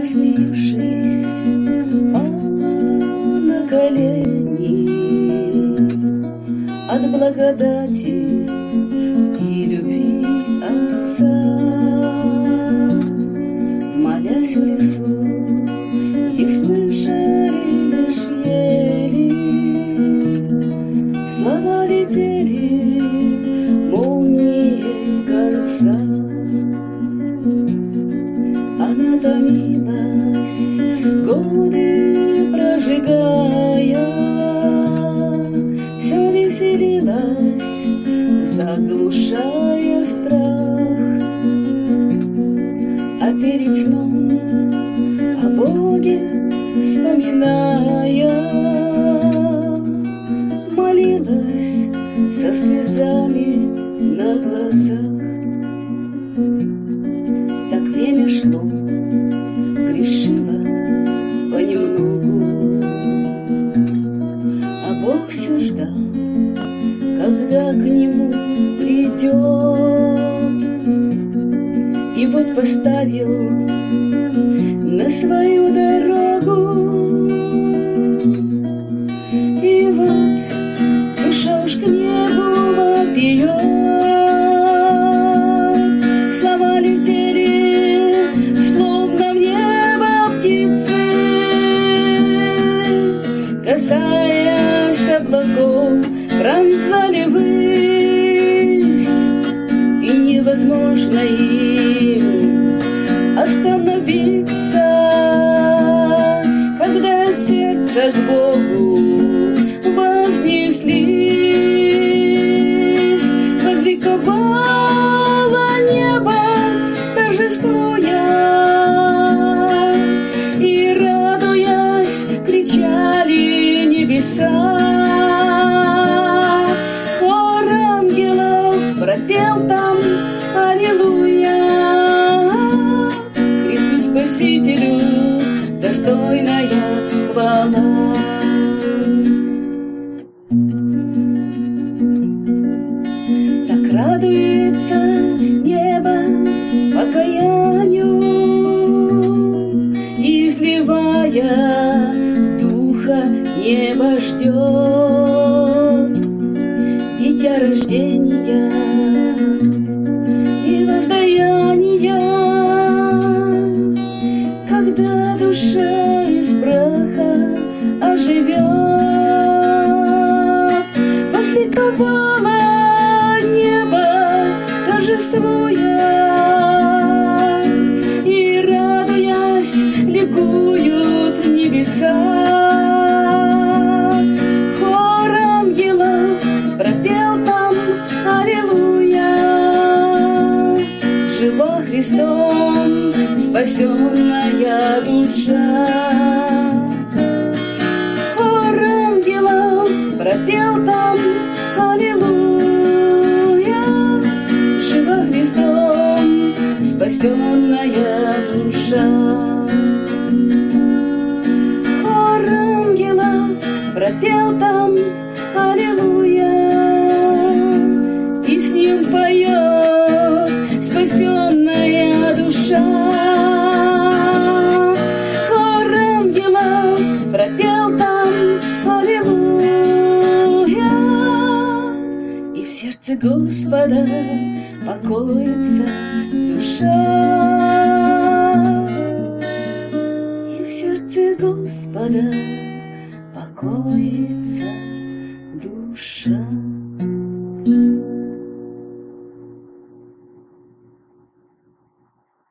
смирившись, пала на колени от благодати и любви Отца. Молясь в лесу, и слышали лишь ели, слова летели молнией конца. Она томилась, годы прожигая, все веселилась, заглушая страх. А перед сном о Боге вспоминая, молилась со слезами на глазах. Так время шло, грешила понемногу, а Бог все ждал, когда к нему придет. И вот поставил на свою дорогу, и вот душа уж к небу вопиет. Слова летели, словно в небо птицы, касаясь облаков, пронзали ввысь, и невозможно им остановиться, когда сердце к Богу вознеслись. Возликовало небо, торжествуя, и, радуясь, кричали небеса. Хор ангелов пропел там аллилуйя. Христу Спасителю достойная хвала. Так радуется небо покаянию, изливая духа, небо ждет дитя рождения и воздаяния, когда душа из праха оживет. Возликовало небо, торжествуя, и, радуясь, ликуют небеса. Хор ангелов пропел там аллилуйя. Жива Христом спасенная душа. Хор ангелов пропел там аллилуйя. Жива Христом спасенная душа. Хор ангелов пропел там аллилуйя, и с ним поет спасенная душа. Хор ангелов пропел там аллилуйя, и в сердце Господа покоится душа. И в сердце Господа покоится душа.